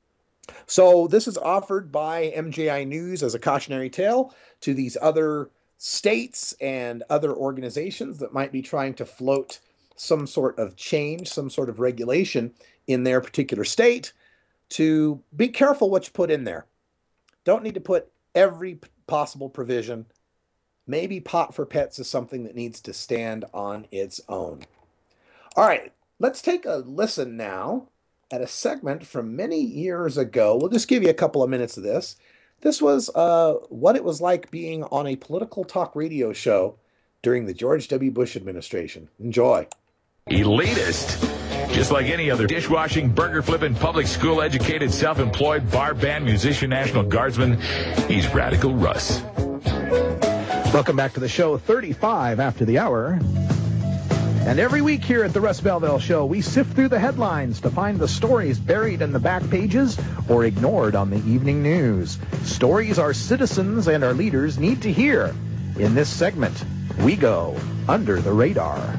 So this is offered by M J I News as a cautionary tale to these other states and other organizations that might be trying to float some sort of change, some sort of regulation in their particular state, to be careful what you put in there. Don't need to put every possible provision. Maybe pot for pets is something that needs to stand on its own. All right, let's take a listen now at a segment from many years ago. We'll just give you a couple of minutes of this. This was uh, what it was like being on a political talk radio show during the George W. Bush administration. Enjoy. Elitist? Just like any other dishwashing, burger-flipping, public school-educated, self-employed, bar band, musician, National Guardsman, he's Radical Russ. Welcome back to the show, thirty-five after the hour. And every week here at the Russ Belville Show, we sift through the headlines to find the stories buried in the back pages or ignored on the evening news. Stories our citizens and our leaders need to hear. In this segment, we go under the radar.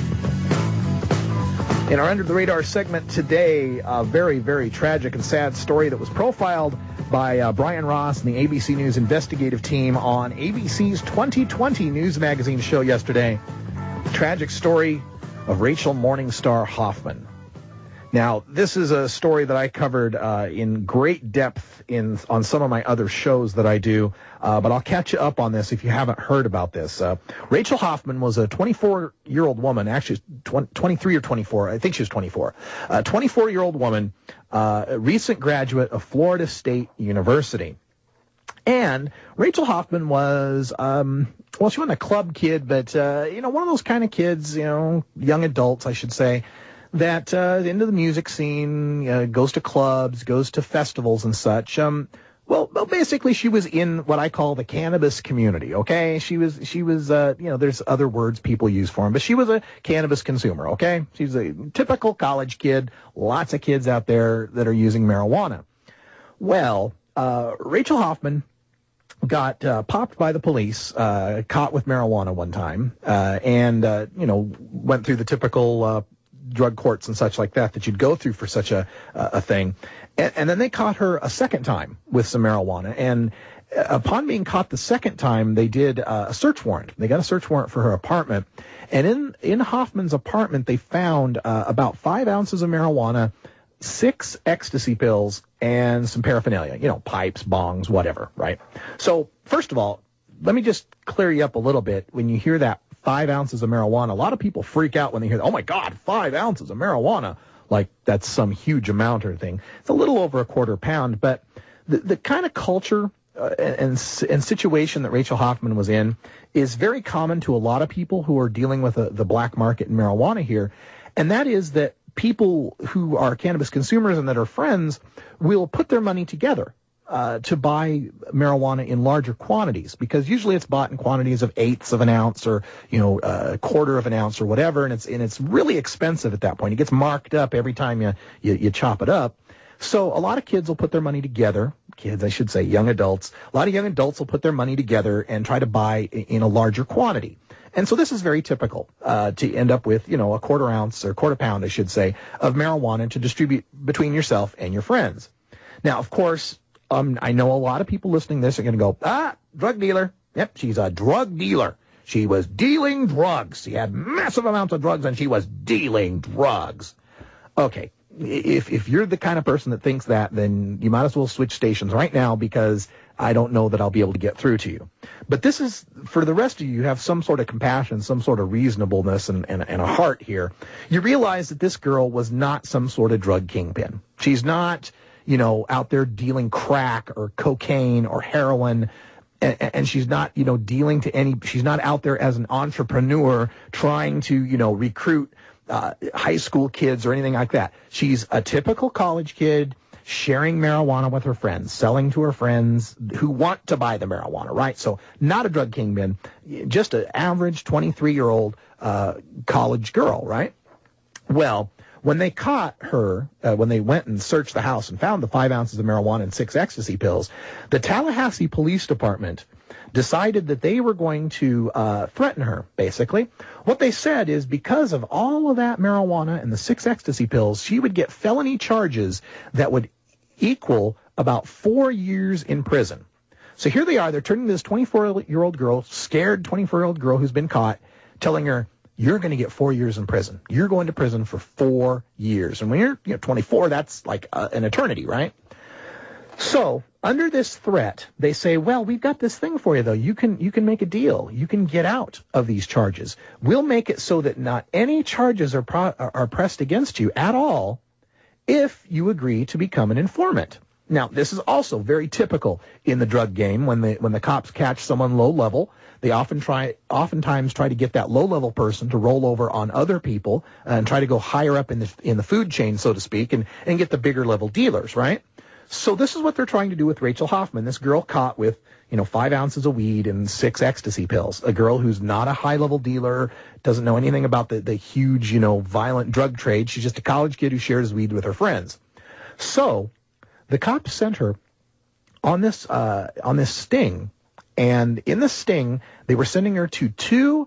In our Under the Radar segment today, a very, very tragic and sad story that was profiled by uh, Brian Ross and the A B C News investigative team on A B C's twenty twenty News Magazine show yesterday. Tragic story of Rachel Morningstar Hoffman. Now, this is a story that I covered uh, in great depth in on some of my other shows that I do, uh, but I'll catch you up on this if you haven't heard about this. Uh, Rachel Hoffman was a twenty-four-year-old woman, actually twenty-three or twenty-four, I think she was twenty-four, a twenty-four-year-old woman, uh, a recent graduate of Florida State University. And Rachel Hoffman was, um, well, she wasn't a club kid, but, uh, you know, one of those kind of kids, you know, young adults, I should say, that uh, into the music scene, uh, goes to clubs, goes to festivals and such. Um, well, well, basically, she was in what I call the cannabis community. Okay, she was, she was, uh, you know, there's other words people use for them, but she was a cannabis consumer. Okay, she's a typical college kid. Lots of kids out there that are using marijuana. Well, uh, Rachel Hoffman got uh, popped by the police, uh, caught with marijuana one time, uh, and uh, you know, went through the typical uh, drug courts and such like that that you'd go through for such a a thing. And, and then they caught her a second time with some marijuana. And upon being caught the second time, they did uh, a search warrant. They got a search warrant for her apartment. And in, in Hoffman's apartment, they found uh, about five ounces of marijuana, six ecstasy pills, and some paraphernalia, you know, pipes, bongs, whatever, right? So, first of all, let me just clear you up a little bit. When you hear that five ounces of marijuana, a lot of people freak out when they hear, oh my God, five ounces of marijuana. Like that's some huge amount or thing. It's a little over a quarter pound, but the, the kind of culture uh, and, and situation that Rachel Hoffman was in is very common to a lot of people who are dealing with a, the black market in marijuana here, and that is that people who are cannabis consumers and that are friends will put their money together uh, to buy marijuana in larger quantities, because usually it's bought in quantities of eighths of an ounce or, you know, a quarter of an ounce or whatever, and it's and it's really expensive at that point. It gets marked up every time you, you, you chop it up. So a lot of kids will put their money together, kids, I should say, young adults. A lot of young adults will put their money together and try to buy in a larger quantity. And so this is very typical uh, to end up with, you know, a quarter ounce or quarter pound, I should say, of marijuana to distribute between yourself and your friends. Now, of course, um, I know a lot of people listening to this are going to go, ah, drug dealer. Yep, she's a drug dealer. She was dealing drugs. She had massive amounts of drugs, and she was dealing drugs. Okay. If if you're the kind of person that thinks that, then you might as well switch stations right now, because I don't know that I'll be able to get through to you. But this is, for the rest of you, you have some sort of compassion, some sort of reasonableness and, and, and a heart here. You realize that this girl was not some sort of drug kingpin. She's not, you know, out there dealing crack or cocaine or heroin. And, and she's not, you know, dealing to any, she's not out there as an entrepreneur trying to, you know, recruit Uh, high school kids or anything like that. She's a typical college kid sharing marijuana with her friends, selling to her friends who want to buy the marijuana, right? So not a drug kingpin, just an average twenty-three-year-old uh, college girl, right? Well, when they caught her, uh, when they went and searched the house and found the five ounces of marijuana and six ecstasy pills, the Tallahassee Police Department decided that they were going to uh, threaten her, basically. What they said is because of all of that marijuana and the six ecstasy pills, she would get felony charges that would equal about four years in prison. So here they are. They're turning this twenty-four-year-old girl, scared twenty-four-year-old girl who's been caught, telling her, you're going to get four years in prison. You're going to prison for four years. And when you're you know, twenty-four, that's like uh, an eternity, right? So under this threat, they say, well, we've got this thing for you, though. You can you can make a deal. You can get out of these charges. We'll make it so that not any charges are pro- are pressed against you at all if you agree to become an informant. Now, this is also very typical in the drug game. When the when the cops catch someone low level, they often try, oftentimes try to get that low level person to roll over on other people and try to go higher up in the in the food chain, so to speak, and and get the bigger level dealers, right? So this is what they're trying to do with Rachel Hoffman, this girl caught with, you know, five ounces of weed and six ecstasy pills, a girl who's not a high-level dealer, doesn't know anything about the, the huge, you know, violent drug trade. She's just a college kid who shares weed with her friends. So the cops sent her on this uh, on this sting, and in the sting, they were sending her to two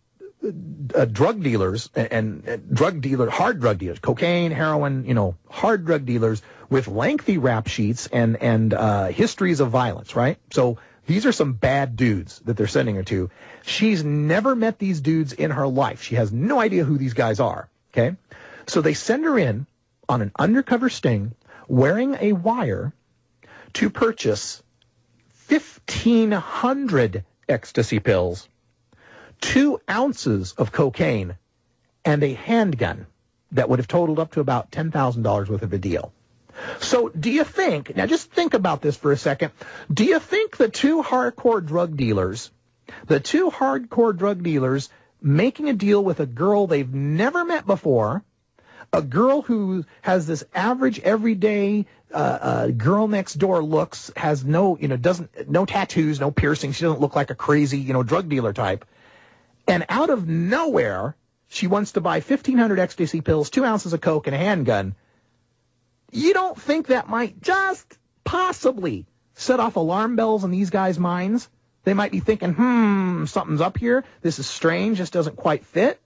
Uh, drug dealers and, and uh, drug dealer, hard drug dealers, cocaine, heroin, you know, hard drug dealers with lengthy rap sheets and and uh, histories of violence, right? So these are some bad dudes that they're sending her to. She's never met these dudes in her life. She has no idea who these guys are, okay? So they send her in on an undercover sting wearing a wire to purchase fifteen hundred ecstasy pills, two ounces of cocaine, and a handgun that would have totaled up to about ten thousand dollars worth of a deal. So do you think, now just think about this for a second, do you think the two hardcore drug dealers, the two hardcore drug dealers making a deal with a girl they've never met before, a girl who has this average everyday uh, uh, girl next door looks, has no, you know, doesn't, no tattoos, no piercings, she doesn't look like a crazy, you know, drug dealer type, and out of nowhere, she wants to buy fifteen hundred ecstasy pills, two ounces of coke, and a handgun. You don't think that might just possibly set off alarm bells in these guys' minds? They might be thinking, hmm, something's up here. This is strange. This doesn't quite fit.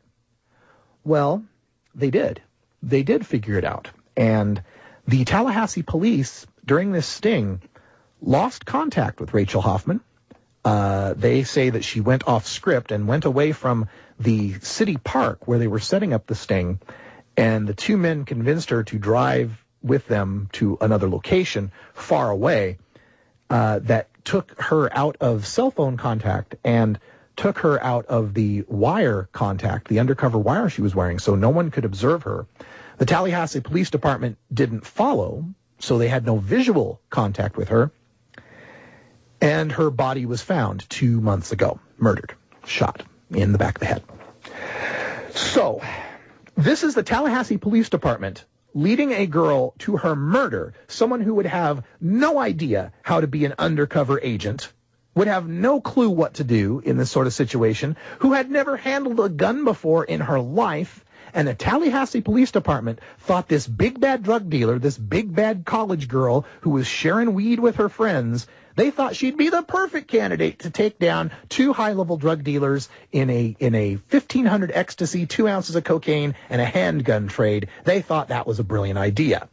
Well, they did. They did figure it out. And the Tallahassee police, during this sting, lost contact with Rachel Hoffman. Uh, they say that she went off script and went away from the city park where they were setting up the sting, and the two men convinced her to drive with them to another location far away uh, that took her out of cell phone contact and took her out of the wire contact, the undercover wire she was wearing, so no one could observe her. The Tallahassee Police Department didn't follow, so they had no visual contact with her. And her body was found two months ago, murdered, shot in the back of the head. So, this is the Tallahassee Police Department leading a girl to her murder, someone who would have no idea how to be an undercover agent, would have no clue what to do in this sort of situation, who had never handled a gun before in her life, and the Tallahassee Police Department thought this big bad drug dealer, this big bad college girl who was sharing weed with her friends, they thought she'd be the perfect candidate to take down two high-level drug dealers in a in a fifteen hundred ecstasy, two ounces of cocaine, and a handgun trade. They thought that was a brilliant idea.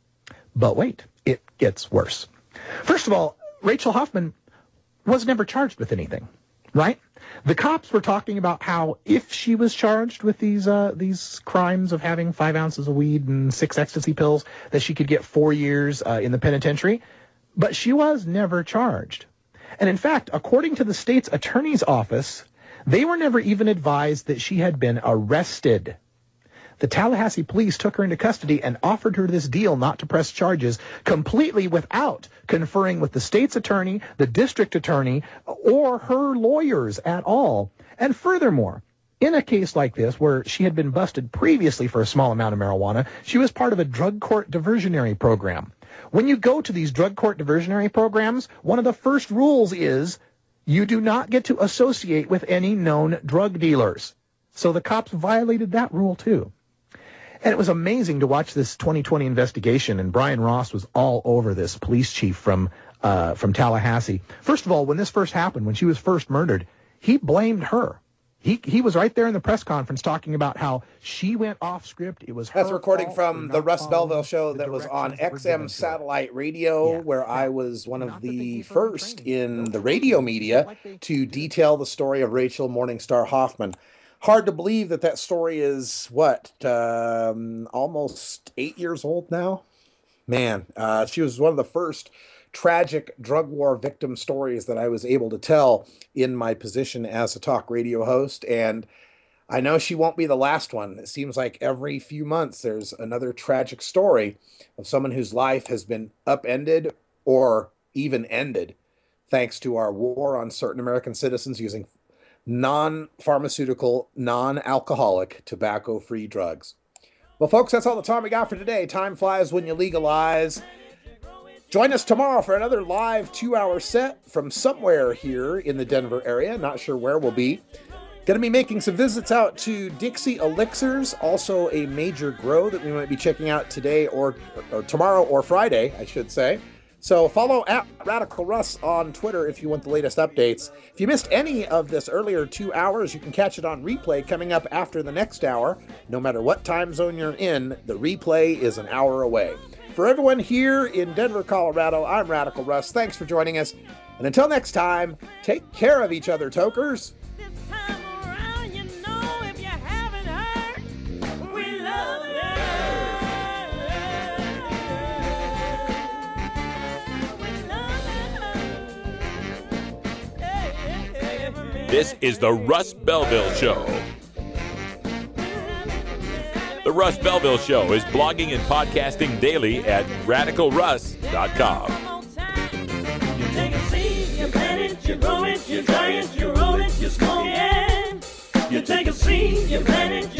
But wait, it gets worse. First of all, Rachel Hoffman was never charged with anything, right? The cops were talking about how if she was charged with these uh, these crimes of having five ounces of weed and six ecstasy pills, that she could get four years uh, in the penitentiary. But she was never charged. And in fact, according to the state's attorney's office, they were never even advised that she had been arrested. The Tallahassee police took her into custody and offered her this deal not to press charges, completely without conferring with the state's attorney, the district attorney, or her lawyers at all. And furthermore, in a case like this, where she had been busted previously for a small amount of marijuana, she was part of a drug court diversionary program. When you go to these drug court diversionary programs, one of the first rules is you do not get to associate with any known drug dealers. So the cops violated that rule too. And it was amazing to watch this twenty twenty investigation, and Brian Ross was all over this police chief from uh, from Tallahassee. First of all, when this first happened, when she was first murdered, he blamed her. He he was right there in the press conference talking about how she went off script. It was her That's recording fault from for the not Russ following Belville show the that was on directions X were M given to her. satellite radio, Yeah. where I was one of the first in the radio media to detail the story of Rachel Morningstar Hoffman. Hard to believe that that story is, what, um, almost eight years old now? Man, uh, she was one of the first tragic drug war victim stories that I was able to tell in my position as a talk radio host, and I know she won't be the last one. It seems like every few months there's another tragic story of someone whose life has been upended or even ended thanks to our war on certain American citizens using non-pharmaceutical, non-alcoholic, tobacco-free drugs. Well, folks, that's all the time we got for today. Time flies when you legalize. Join us tomorrow for another live two-hour set from somewhere here in the Denver area. Not sure where we'll be. Going to be making some visits out to Dixie Elixirs, also a major grow that we might be checking out today or, or tomorrow or Friday, I should say. So follow at Radical Russ on Twitter if you want the latest updates. If you missed any of this earlier two hours, you can catch it on replay coming up after the next hour. No matter what time zone you're in, the replay is an hour away. For everyone here in Denver, Colorado, I'm Radical Russ. Thanks for joining us. And until next time, take care of each other, tokers. This is the Russ Belville Show. The Russ Belville Show is blogging and podcasting daily at radical russ dot com. You take a seed, you plant it, you grow it, you dry it, you roll it, you smoke it. You take a seed, you plant it,